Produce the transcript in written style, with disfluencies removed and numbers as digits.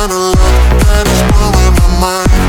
kind of love that is blowing my mind.